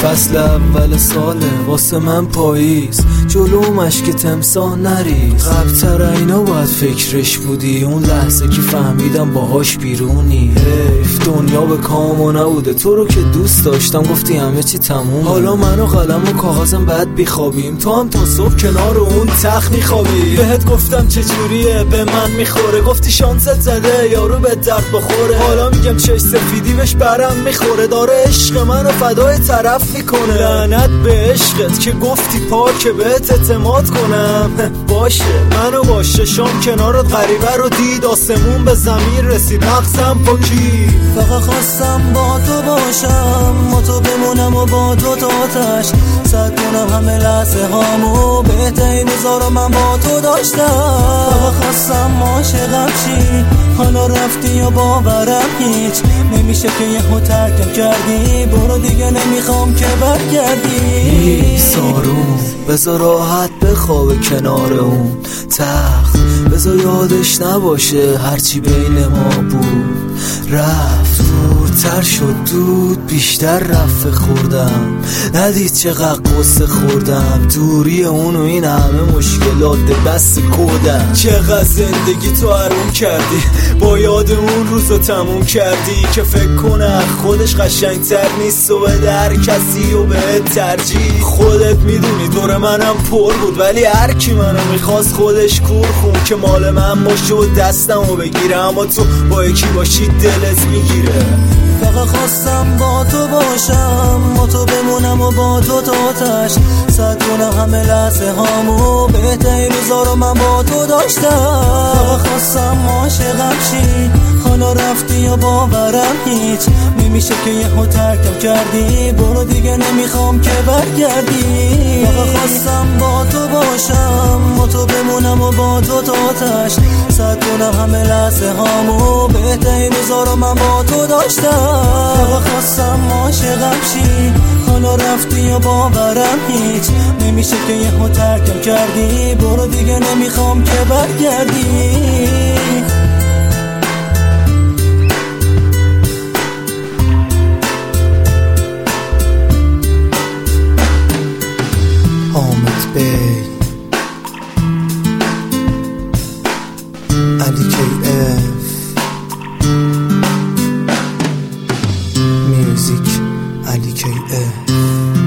فصل اول ساله واسه من پاییز، جلو مشک تمساه نریز. قبل‌تر اینا باید فکرش بودی، اون لحظه که فهمیدم باهاش بیرونی. حیف دنیا به کامو نبوده، تو رو که دوست داشتم گفتی همه چی تمومه. حالا من و قلم و کاغذم بعد بیخوابیم، تو هم تا صبح کنار اون تخت میخوابی. بهت گفتم چجوریه به من میخوره، گفتی شانست زده یارو به درد بخوره. حالا میگم چش سفیدی بهش برم میخوره، داره عشق منو فدای طرف میکنه. لعنت به عشقت که گفتی پاکه بهت اعتماد کنم. باشه منو باشه شام کنارت غریبه رو دید، آسمون به زمین رسید مغزم پاکی. فقط خواستم با تو باشم، با تو بمونم و با تو تا آتش صد کنم همه لحظه هامو، بهترین روزا رو من با تو داشتم. فقط خواستم عاشقم چی، حالا رفتی و باورم هیچ نمیشه که یهو ترکم کردی، برو دیگه نمیخوام که برگردی. سارون بذار راحت بخوابه کنار اون تخت، بذار یادش نباشه هرچی بین ما بود رفت. دورتر شد دود بیشتر رفت خوردم، ندید چقدر قصه خوردم. دوری اون و این همه مشکلات بس کودم. چقدر زندگی تو حروم کردی، با یاد اون روزو تموم کردی که فکر کنه خودش قشنگتر نیست و به در کسی و به ترجیح. خودت میدونی دور منم پر بود، ولی هر کی منو میخواست خودش کور خون که مال من باشه و دستمو بگیره، اما تو با یکی باشی دلت میگیره. فقط خواستم با تو باشم، با تو بمونم و با تو تا آتش صد کنم همه لحظه هامو، بهترین روزا رو من با تو داشتم. فقط خواستم عاشقم چی، حالا رفتی و باورم هیچ نمیشه که یهو ترکم کردی، برو دیگه نمیخوام که برگردی. فقط خواستم با تو باشم، با تو بمونم و با تو تا آتش صد کنم همه لحظه هامو، بهترین روزا رو من با تو داشتم. فقط خواستم عاشقم چی، حالا رفتی و باورم هیچ نمیشه که یهو ترکم کردی، برو دیگه نمیخوام که برگردی. حامد بی علی KF میوزیک علی KF